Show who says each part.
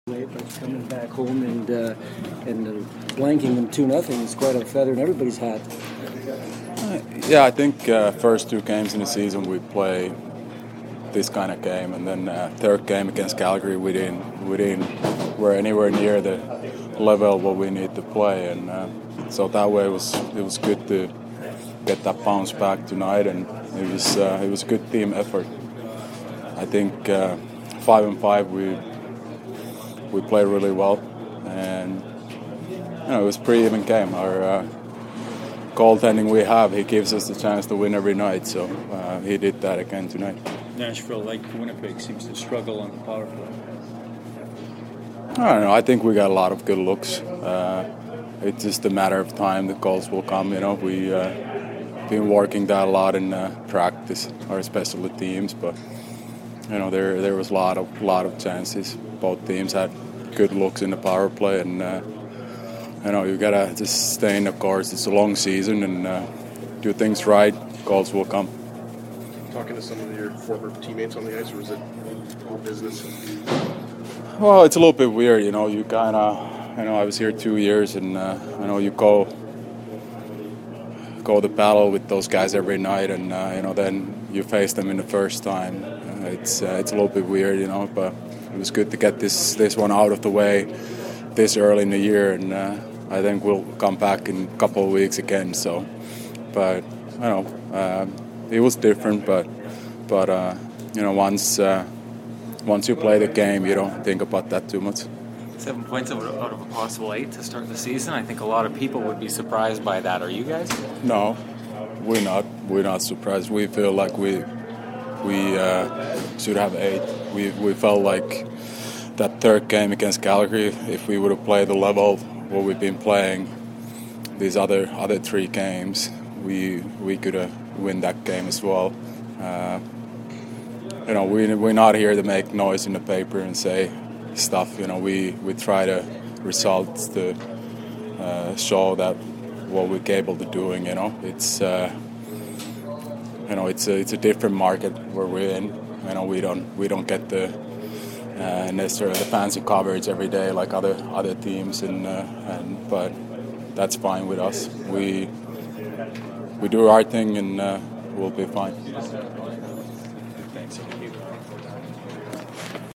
Speaker 1: But coming back home and blanking them 2-0 is quite a feather in everybody's hat.
Speaker 2: Yeah, I think first two games in the season we play this kind of game, and then third game against Calgary we didn't were anywhere near the level what we need to play, and so that way it was good to get that bounce back tonight, and it was a good team effort. I think 5-5 we played really well, and it was a pretty even game. Our goaltending we have, he gives us the chance to win every night, so he did that again tonight.
Speaker 3: Nashville, like Winnipeg, seems to struggle on the power play.
Speaker 2: I don't know. I think we got a lot of good looks. It's just a matter of time. The goals will come. We been working that a lot in practice, or especially teams. But there was a lot of chances. Both teams had good looks in the power play, and you gotta just stay in the course. It's a long season, and do things right, goals will come.
Speaker 4: Talking to some of your former teammates on the ice, or was it all business?
Speaker 2: Well, it's a little bit weird, You kind of, I was here 2 years, and you go the battle with those guys every night, and then you face them in the first time. It's a little bit weird, but it was good to get this one out of the way this early in the year, and I think we'll come back in a couple of weeks again. So, but it was different, but once you play the game, you don't think about that too much.
Speaker 5: 7 points out of a possible 8 to start the season. I think a lot of people would be surprised by that. Are you guys?
Speaker 2: No, we're not. We're not surprised. We feel like we should have 8. We felt like that third game against Calgary, if we would have played the level what we've been playing these other 3 games, we could have win that game as well. We're not here to make noise in the paper and say stuff. We try to results to show that what we're capable of doing. It's it's a different market where we're in. We don't get the necessarily the fancy coverage every day like other teams, but that's fine with us. We do our thing, and we'll be fine.
Speaker 3: Thanks.